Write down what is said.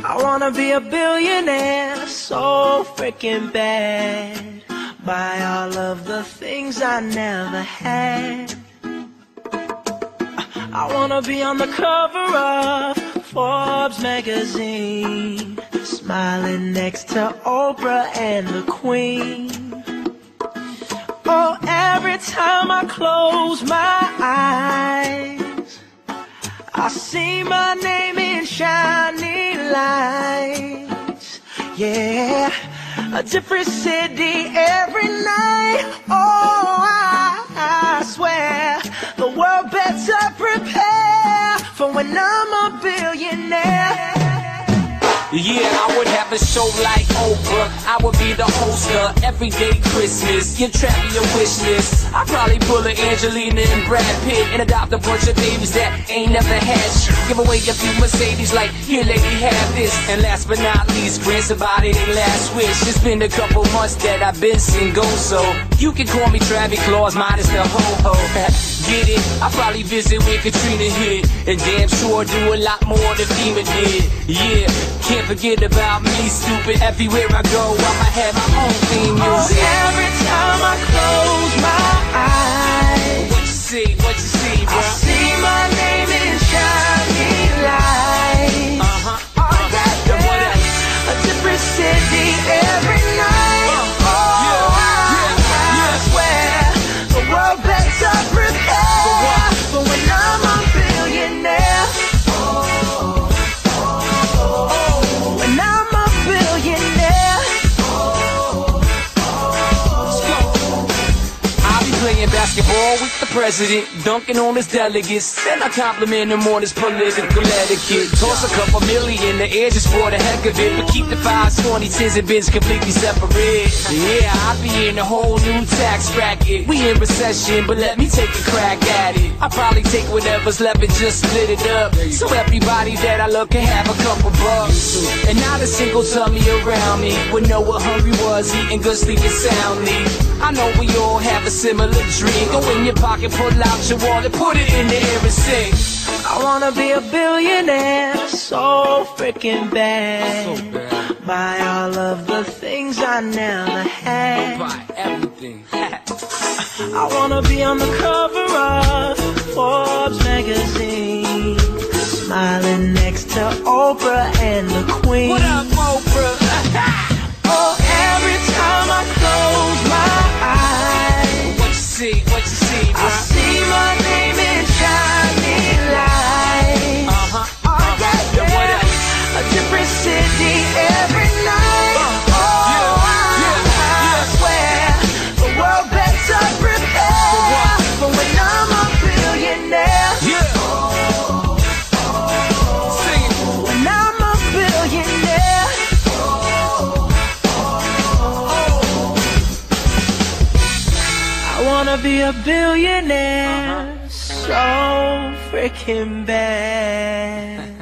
I wanna be a billionaire so freaking bad. Buy all of the things I never had. I wanna be on the cover of Forbes magazine, smiling next to Oprah and the Queen. Oh, every time I close my eyes, I see my name in shining lights. Yeah, a different city every night. Oh, I swear the world better prepare for when I'm a billionaire. Yeah, I would have a show like Oprah. I would be the host of Everyday Christmas. Give Trappy a wish list. I'd probably pull a Angelina and Brad Pitt and adopt a bunch of babies that ain't never had shit. Give away a few Mercedes like, here lady, have this. And last but not least, grant somebody their last wish. It's been a couple months that I've been single, so you can call me Travis Claus minus the ho-ho. Get it? I probably visit where Katrina hit, and damn sure do a lot more than FEMA did. Yeah, can't forget about me, stupid. Everywhere I go, I'ma have my own theme music. Oh, every time I close my eyes, what you see, bro? I see my name in shining lights. What else? A different city every night. I swear the world better prepare for when I'm a billionaire. When I'm a billionaire. I'll be playing basketball with the president, dunking on his delegates. Then I compliment him on his political etiquette. Toss a couple million in the air just for the heck of it, but keep the 5s, 20s, 10s, and bins completely separate. Yeah, I'll be in a whole new tax bracket. We in recession, but let me take a crack at it. I'll probably take whatever's left and just split it up, so everybody that I love can have a couple bucks. And not a single tummy around me would know what hungry was, eating good, sleeping soundly. I know we all have a similar dream. Go in your pocket, pull out your wallet, put it in the air and sing. I wanna be a billionaire so freaking bad. Buy all of the things I never had. Buy everything. I wanna be on the cover of Forbes magazine, smiling next to Oprah and the Queen. What up, Oprah? Oh, every time I close my eyes, What you see, bro? I see my name in shining lights. What else? A different city every night. I swear the world better prepare for when I'm a billionaire. Yeah. Sing it. When I'm a billionaire. I wanna be a billionaire so freaking bad.